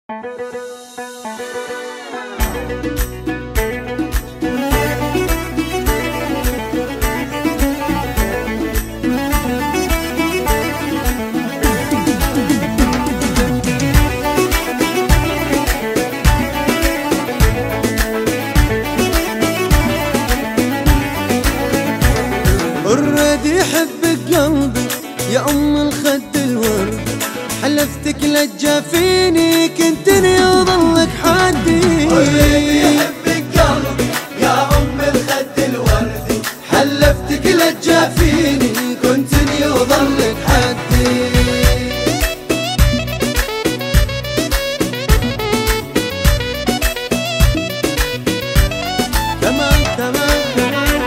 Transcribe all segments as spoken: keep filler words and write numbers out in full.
اوريدي يحبك قلبي يا ام الخد الورد، حلفتك لا تجافيني كنتني وظلك حدي. اوريدي يحبك قلبي يا ام الخد الورد، حلفتك لا تجافيني كنتني وظلك حدي. تمام تمام تمام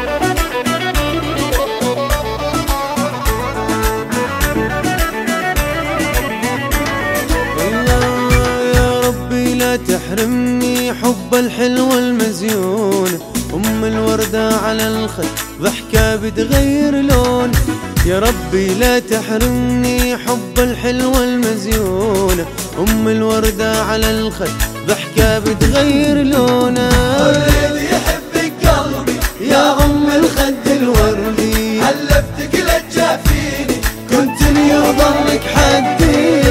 لا تحرمني حب الحلوة المزيونة، أم الوردة على الخد ضحكة بتغير لون. يا ربي لا تحرمني حب الحلوة المزيونة، أم الوردة على الخد ضحكة بتغير لونه. اوريدي يحبك قلبي يا أم الخد الوردي، حلفتك لا تجافيني كنتني وظلك حدي.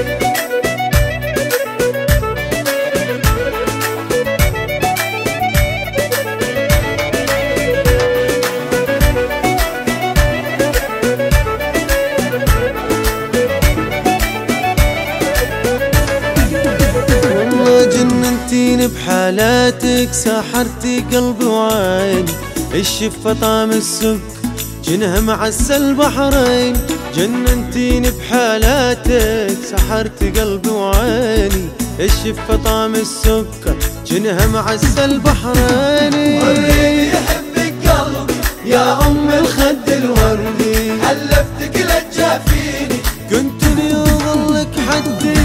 جننتيني بحالاتك، سحرتي قلبي وعيني، الشفة طعم السكر جنها معسل البحرين. جننتيني بحالاتك، سحرتي قلبي وعيني، الشفة طعم السكر جنها معسل البحرين. اوريدي يحبك قلبي يا ام الخد الوردي، حلفتك لا تجافيني كنتني وظلك حدي.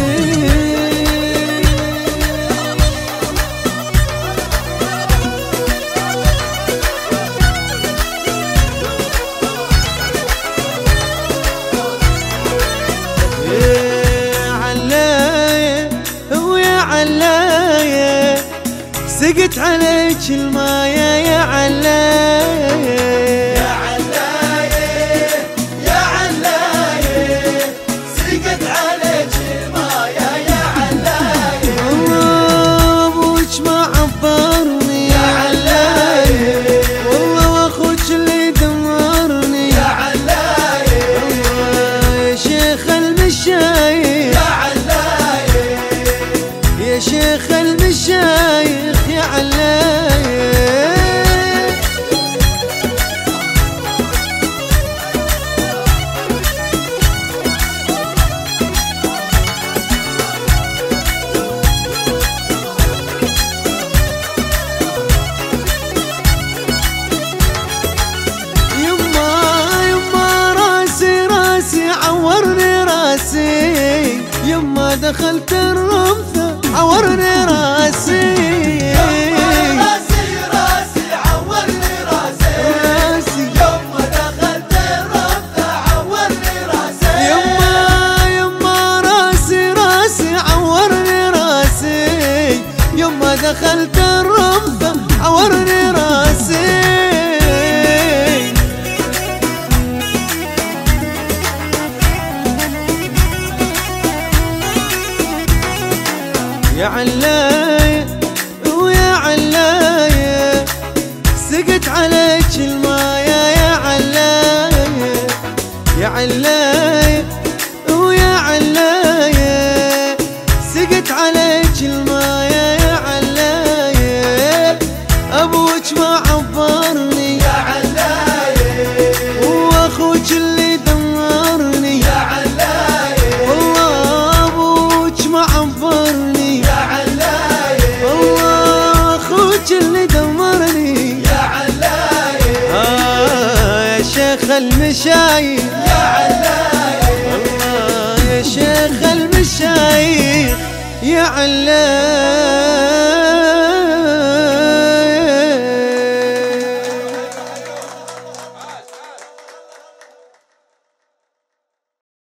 سقت عليك المايه يا علاية، يا علاية يا علاية، سقت عليك المايه يا علاية. والله ابوك ما عبرني يا علاية، والله واخوك اللي دمرني يا علاية. والله يا شيخ المشايخ، يا علاية يا شيخ المشايخ يا علاية. يما يما راسي راسي عورني راسي، يما دخلت الرمثة عورني راسي. راسي راسي عورني راسي، راسي يما دخلت الربطة عورني راسي. يما يما راسي راسي عورني راسي، يما دخلت الرمثة عورني راسي. يا علاية ويا علاية، سقت عليك المايه يا علاية. يا علاية ويا علاية، سقت عليك المايه يا علاية. ابوك ما عبرني يا علاية، واخوك اللي دمرني يا علاية. والله ابوك ما عبرني، يا علاية والله اخوك اللي دمرني يا علاية. آه يا شيخ المشايخ، يا علاية الله يا شيخ المشايخ يا علاية.